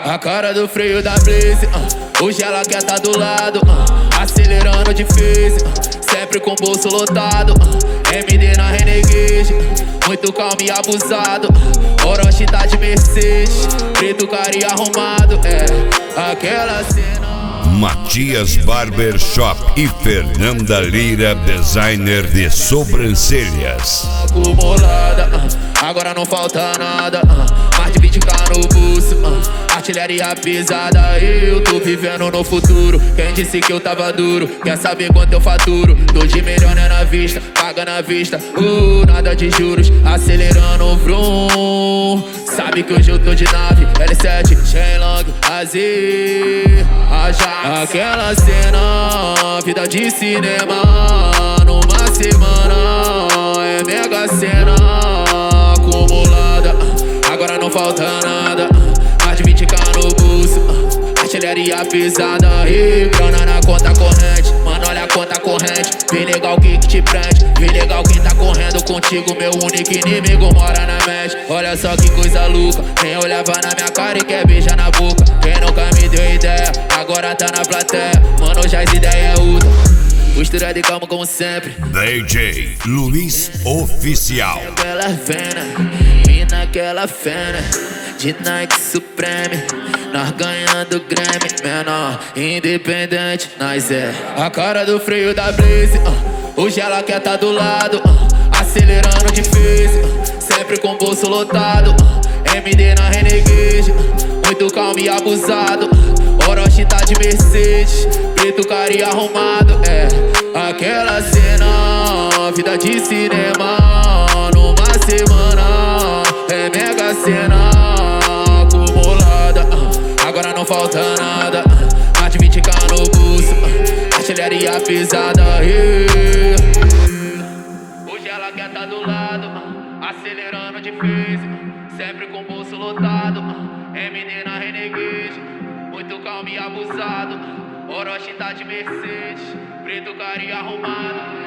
A cara do freio da Blaze, hoje ela quer tá do lado, acelerando difícil, sempre com o bolso lotado, MD na Renegade, muito calmo e abusado, Orochi tá de Mercedes, preto cara e arrumado, aquela cena. Matias Barbershop e Fernanda Lira, designer de sobrancelhas. Acumulada, agora não falta nada, mais de 20k no bolso, artilharia pesada, eu tô vivendo no futuro. Quem disse que eu tava duro, quer saber quanto eu faturo? Tô de melhor né na vista, paga na vista, nada de juros, acelerando o vroom. Sabe que hoje eu tô de nave, L7, Shenlong, Azir, Ajax. Aquela cena, vida de cinema, numa semana, é mega cena acumulada, agora não falta nada, mais de 20k no bolso, artilharia pesada e grana na conta corrente. Mano, olha a conta corrente, vem legal que te prende, vem legal quem tá correndo contigo, meu único inimigo mora na mente. Olha só que coisa louca, quem olhava na minha cara e quer beijar na boca, quem nunca me deu ideia, agora tá na plateia, mano, já as ideias é outra, postura de calma como sempre. DJ Luiz Oficial. Aquela vena, e naquela fena, de Nike Supreme, nós ganhando Grammy, menor, independente, nós é. A cara do freio da Blaze, hoje ela quer tá do lado, acelerando difícil, sempre com o bolso lotado, MD na Renegade, muito calmo e abusado, Orochi tá de Mercedes, preto cara e arrumado, aquela cena, vida de cinema, numa semana, é mega cena acumulada, agora não falta nada, mais de 20k no bolso, artilharia pesada, hoje ela quer tá do lado, acelerando difícil, sempre com o bolso lotado, MD na Renegade, muito calmo e abusado, Orochi tá de Mercedes, preto cara e arrumado.